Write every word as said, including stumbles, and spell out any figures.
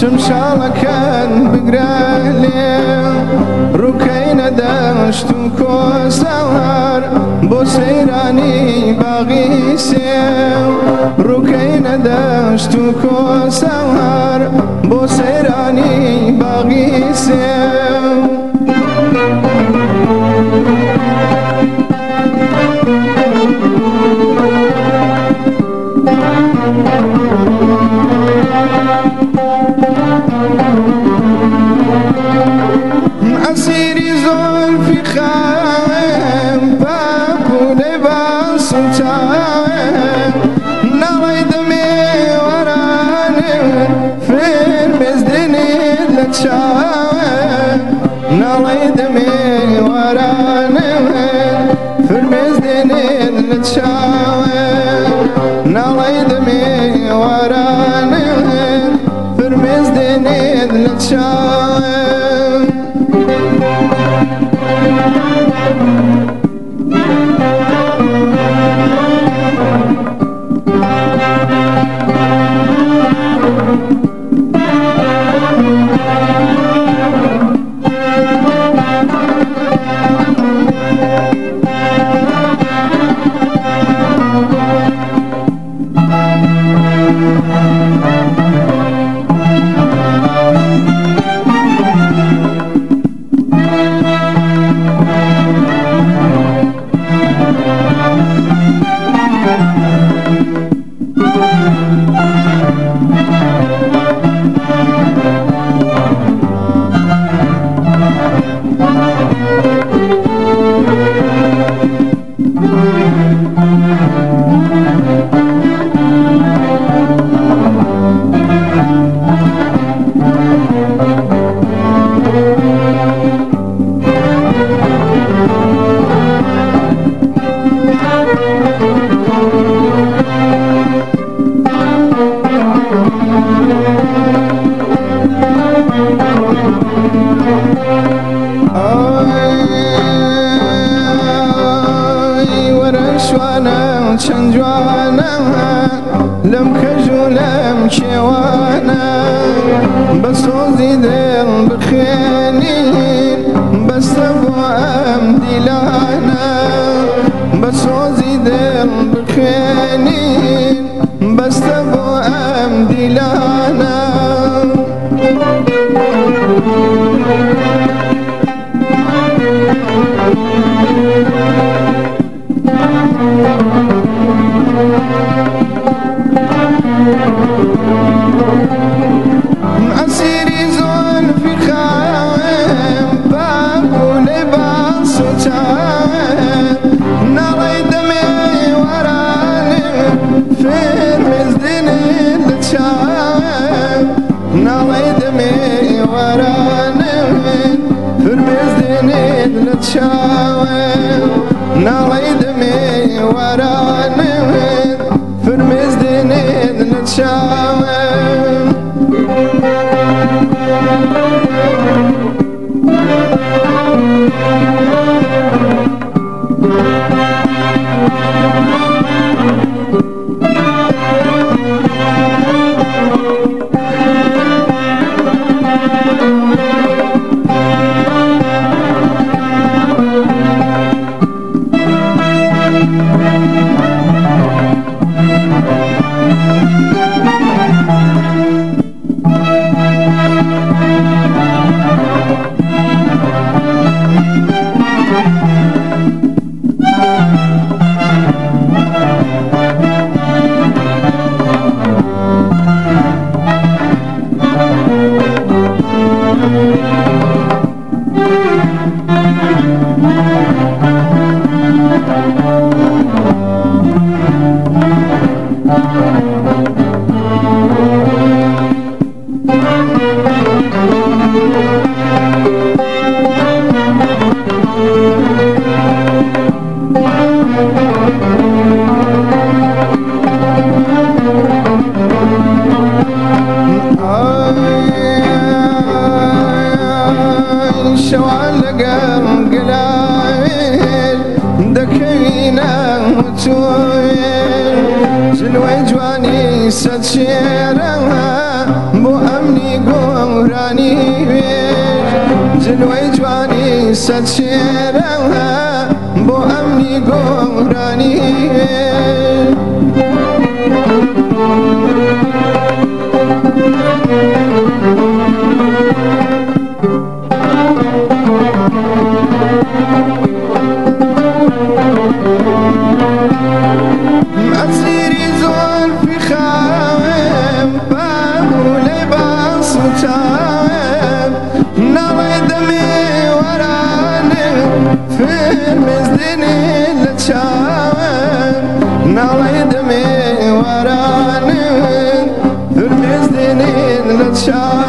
شمشاڵەکەت بگرێ ڕووکەی نەدەشت و کۆسەوار بۆ سەیرانی باغی سێو ڕووکەی نەدەشت و کۆسەوار بۆ سەیرانی باغی سێو ئەسیری زۆلفی خاوێن پاپولەی باسم چاوێن ناڵی دەمێوەرانێن فرمێزدێنێت لە چاوێن ناڵی دەمێوەرانێن فرمێزدێنێت لە چاوێن ناڵی دەمێوەرانێن فرمێزدێنێت لە چاوێن چەند جوانە لەم کەژ و لەم کێوانە بە سۆزی دڵ بخوێنین بەستە بۆ ئەم دیلانە بە سۆزی دڵ بخوێنین بەستە بۆ ئەم دیلانە ئەسیری زۆلفی خاوێن پاپولەی باس و چاوێن ناڵی دەمێوەرانێن فرمێزدێنێت لە چاوێن ناڵی دەمێوەرانێن فرمێزدێنێت لە چاوێن ناڵی دەمێوەرانێن فرمێزدێنێت لە چاوێن سەد شێرە بۆ ئەمنی گۆ گۆرانی وێژ جلوەی جوانی سەد شێرەوە بۆ ئەمنی گۆرانی وێژ ئەسیری زۆر پیخاوم بەمولەی باس و چاوم ناڵێ دەمێ وەرانم فرمێزدێنێ لە چاوم ناڵێ دەمێ وەرانم فرمێزدێنێ لە چاوم